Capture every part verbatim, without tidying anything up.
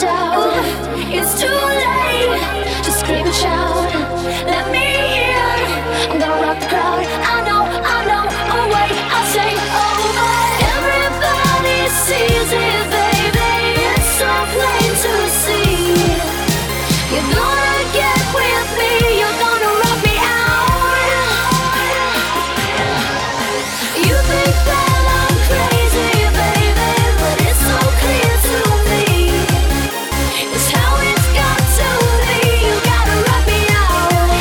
out. It's too late to scream and shout. Let me in. I'm gonna rock the crowd. I know, I know. Oh wait, I'll say oh but everybody sees it, baby. It's so plain to see. You're gonna get with me. You're gonna rock me out. You think that I'm crazy, baby, but it's so clear to me. It's how it's got to be. You gotta rock me out.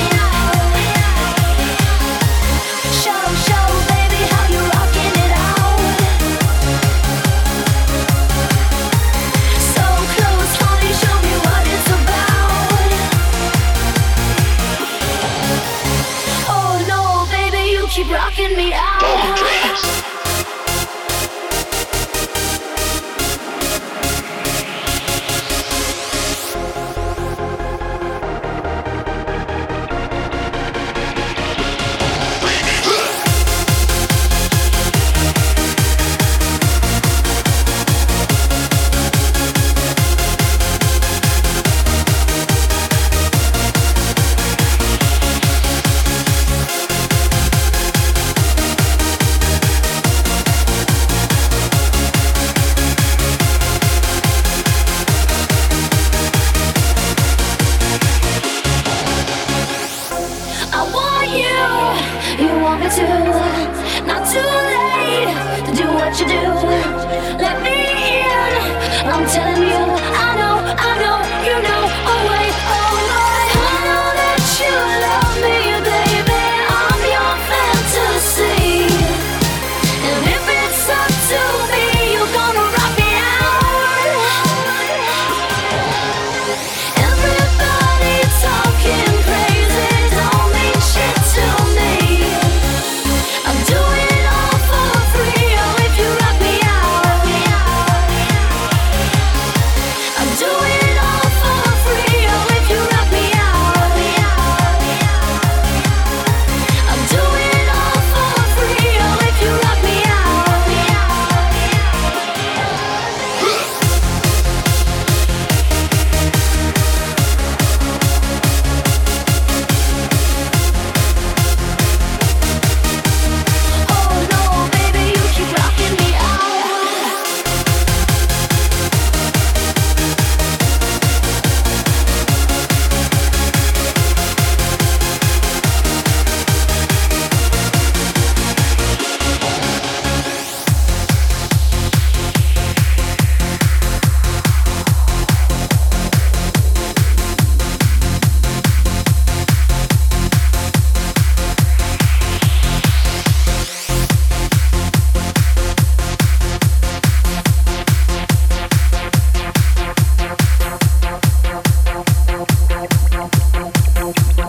Show, show, baby, how you rocking it out. So close, honey, show me what it's about. Oh no, baby, you keep rocking me out. I want you, you want me to. Not too late to do what you do. Let me in, I'm telling you. I know, I know, you know. Oh wait, oh Lord, I know that you love me, baby. I'm your fantasy. And if it's up to me, you're gonna rock me out. Everybody talking crazy don't mean shit to me. I'm doing it all for free. Oh, if you rock me out. I'm doing it all for free. Oh, if you rock me out. I'm doing it all for free. Oh, if you rock me out. Oh no, baby, you keep rocking me out. Thank you.